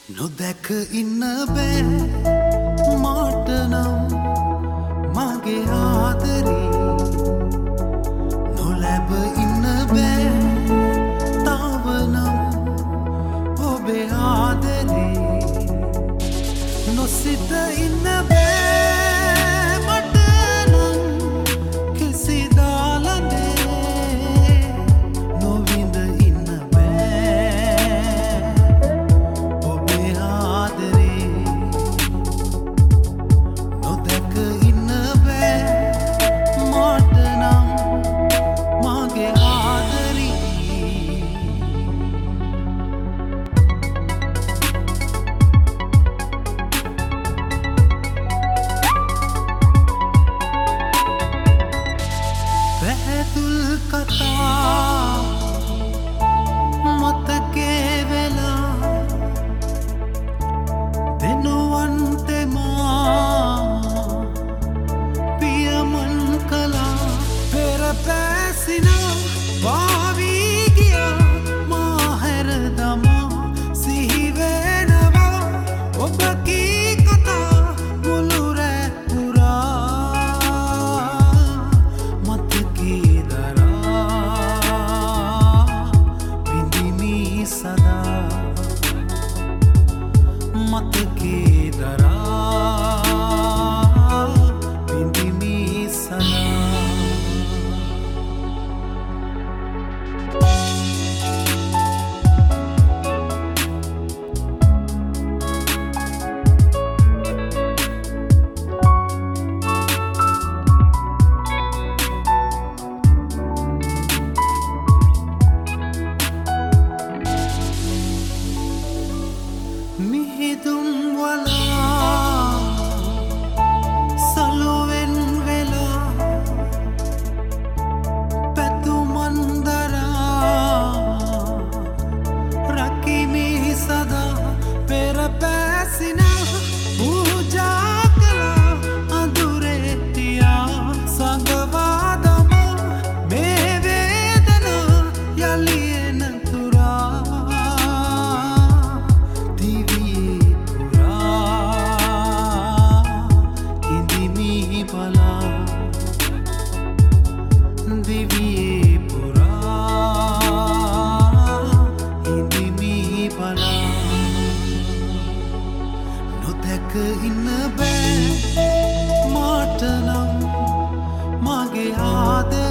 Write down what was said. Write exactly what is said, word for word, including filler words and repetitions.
නොදැක ඉන්න බෑ මාට නම් මගේ ආදරේ නොලැබ ඉන්න බෑ තාවනම් ඔබේ ආදරේ නොසිත ඉන්න බෑ මට නම් කිසිදාලනේ නොවිඳ ඉන්න බෑ ඔබේ ආදරේ නොදැක ඉන්න බෑ මට නම් මගේ ආදරේ පැහැදුල් කතා මතකේ වෙලා දෙනුවන්තෙමා පියමන් කලා පෙර පැසිනා වාවී ගියා මා හැර දමා සිහිවෙනවා ඔබ කී කතා මුළු රැ පුරා මතකේ දරා විඳිමි සදා මතකේ දරා විඳිමි සදා මිහිදුම් වලා සලුවෙන් වෙලා පැතුමන්දරා රකිමි සදා පෙර පැසිනා පූජා කළා අඳුරේ තියා සඟවා දමා මේ වේදනා යලි එන තුරා දිවියේ පුරා ඉඳිමි බලා දිවියේ පුරා ඉඳිමි බලා නොදැක ඉන්න බෑ මාට නම් මගේ ආදරේ